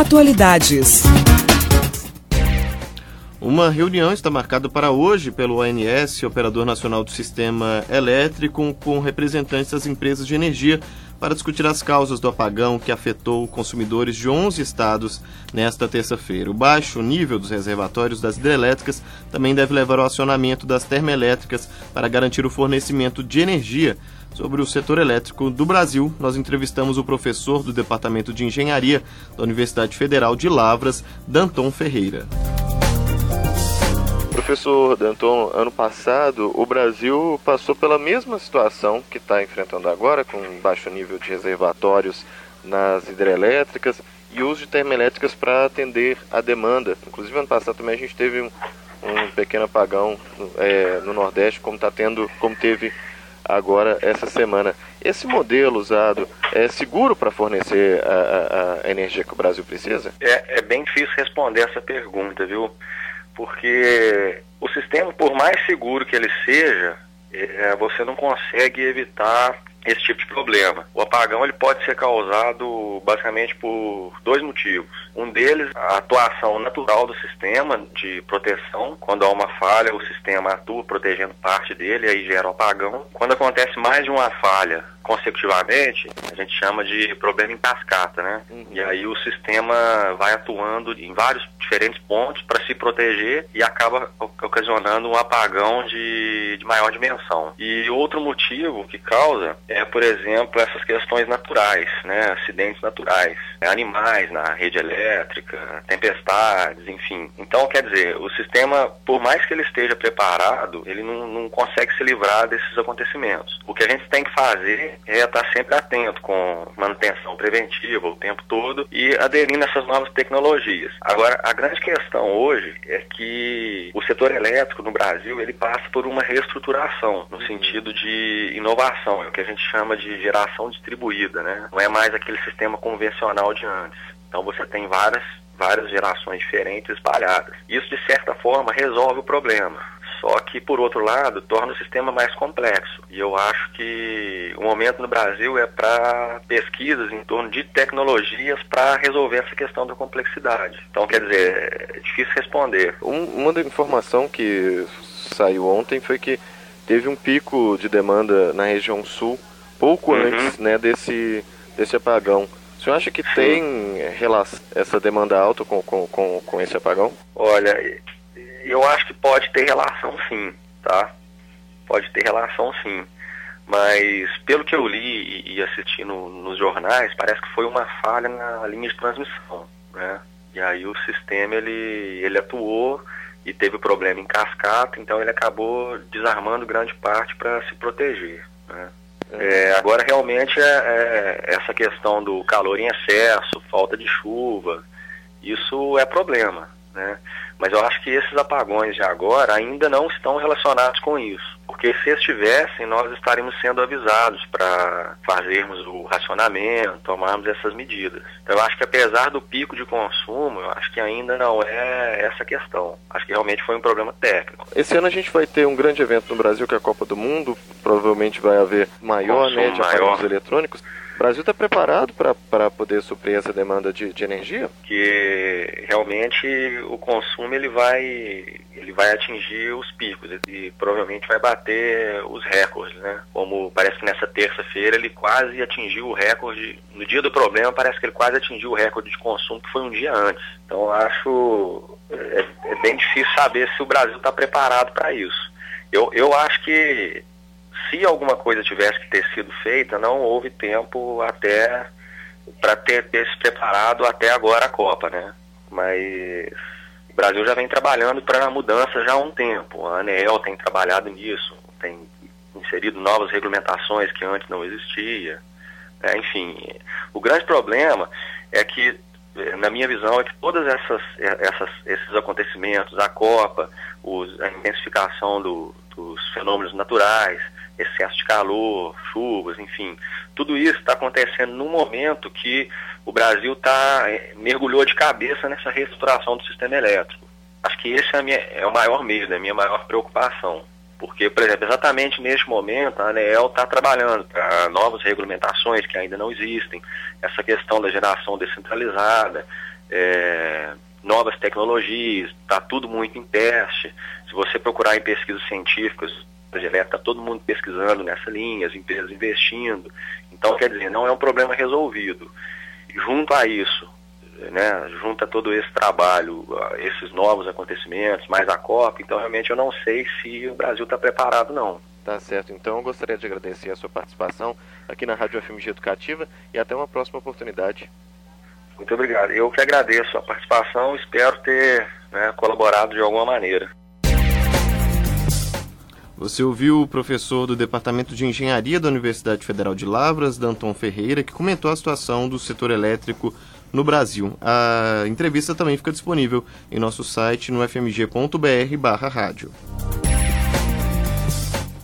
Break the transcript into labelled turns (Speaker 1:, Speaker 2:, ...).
Speaker 1: Atualidades.
Speaker 2: Uma reunião está marcada para hoje pelo ANS, Operador Nacional do Sistema Elétrico, com representantes das empresas de energia para discutir as causas do apagão que afetou consumidores de 11 estados nesta terça-feira. O baixo nível dos reservatórios das hidrelétricas também deve levar ao acionamento das termoelétricas para garantir o fornecimento de energia. Sobre o setor elétrico do Brasil, nós entrevistamos o professor do Departamento de Engenharia da Universidade Federal de Lavras, Danton Ferreira. Professor Danton, ano passado o Brasil passou pela mesma situação que está enfrentando agora, com baixo nível de reservatórios nas hidrelétricas e uso de termoelétricas para atender a demanda. Inclusive ano passado também a gente teve um pequeno apagão no Nordeste, como teve agora essa semana. Esse modelo usado é seguro para fornecer a energia que o Brasil precisa?
Speaker 3: É bem difícil responder essa pergunta, viu? Porque o sistema, por mais seguro que ele seja, você não consegue evitar esse tipo de problema. O apagão ele pode ser causado basicamente por dois motivos. Um deles, a atuação natural do sistema de proteção. Quando há uma falha, o sistema atua protegendo parte dele, aí gera o apagão. Quando acontece mais de uma falha consecutivamente, a gente chama de problema em cascata, né? E aí o sistema vai atuando em vários diferentes pontos para se proteger e acaba ocasionando um apagão de maior dimensão. E outro motivo que causa é, por exemplo, essas questões naturais, né? Acidentes naturais, animais na rede elétrica, tempestades, enfim. Então, quer dizer, o sistema, por mais que ele esteja preparado, ele não consegue se livrar desses acontecimentos. O que a gente tem que fazer é estar sempre atento com manutenção preventiva o tempo todo e aderindo a essas novas tecnologias. Agora, a grande questão hoje é que o setor elétrico no Brasil, ele passa por uma reestruturação, no sentido de inovação, é o que a gente chama de geração distribuída, né? Não é mais aquele sistema convencional de antes. Então você tem várias gerações diferentes espalhadas. Isso, de certa forma, resolve o problema. Só que, por outro lado, torna o sistema mais complexo. E eu acho que o momento no Brasil é para pesquisas em torno de tecnologias para resolver essa questão da complexidade. Então, quer dizer, é difícil responder.
Speaker 2: Uma informação que saiu ontem foi que teve um pico de demanda na região sul, pouco antes, né, desse apagão. O senhor acha que tem essa demanda alta com esse apagão?
Speaker 3: Olha, eu acho que pode ter relação sim, tá? Pode ter relação sim. Mas pelo que eu li e assisti nos jornais, parece que foi uma falha na linha de transmissão, né? E aí o sistema ele atuou e teve problema em cascata, então ele acabou desarmando grande parte para se proteger, né? Agora realmente essa questão do calor em excesso, falta de chuva, isso é problema, né? Mas eu acho que esses apagões de agora ainda não estão relacionados com isso, porque se estivessem, nós estaríamos sendo avisados para fazermos o racionamento, tomarmos essas medidas. Então eu acho que apesar do pico de consumo, eu acho que ainda não é essa questão. Acho que realmente foi um problema técnico.
Speaker 2: Esse ano a gente vai ter um grande evento no Brasil, que é a Copa do Mundo, provavelmente vai haver maior média de aparelhos eletrônicos. O Brasil está preparado para poder suprir essa demanda de energia?
Speaker 3: Que realmente o consumo ele vai atingir os picos e provavelmente vai bater os recordes, né? Como parece que nessa terça-feira ele quase atingiu o recorde, no dia do problema parece que ele quase atingiu o recorde de consumo que foi um dia antes. Então eu acho bem difícil saber se o Brasil está preparado para isso. Eu acho que se alguma coisa tivesse que ter sido feita, não houve tempo até para ter se preparado até agora a Copa, né? Mas o Brasil já vem trabalhando para a mudança já há um tempo. A ANEEL tem trabalhado nisso, tem inserido novas regulamentações que antes não existia. Enfim, o grande problema é que, na minha visão, é que todos esses acontecimentos, a Copa, a intensificação dos fenômenos naturais, excesso de calor, chuvas, enfim, tudo isso está acontecendo num momento que o Brasil mergulhou de cabeça nessa reestruturação do sistema elétrico. Acho que esse é o maior medo, é a minha maior preocupação. Porque, por exemplo, exatamente neste momento a ANEEL está trabalhando para novas regulamentações que ainda não existem, essa questão da geração descentralizada, novas tecnologias, está tudo muito em teste. Se você procurar em pesquisas científicas, está todo mundo pesquisando nessa linha, as empresas investindo. Então, quer dizer, não é um problema resolvido. Junto a isso, né, junto a todo esse trabalho, esses novos acontecimentos, mais a COP, então realmente eu não sei se o Brasil está preparado, não.
Speaker 2: Tá certo, então eu gostaria de agradecer a sua participação aqui na Rádio FMG Educativa e até uma próxima oportunidade.
Speaker 3: Muito obrigado. Eu que agradeço a participação, espero ter, né, colaborado de alguma maneira.
Speaker 2: Você ouviu o professor do Departamento de Engenharia da Universidade Federal de Lavras, Danton Ferreira, que comentou a situação do setor elétrico no Brasil. A entrevista também fica disponível em nosso site no fmg.br/rádio.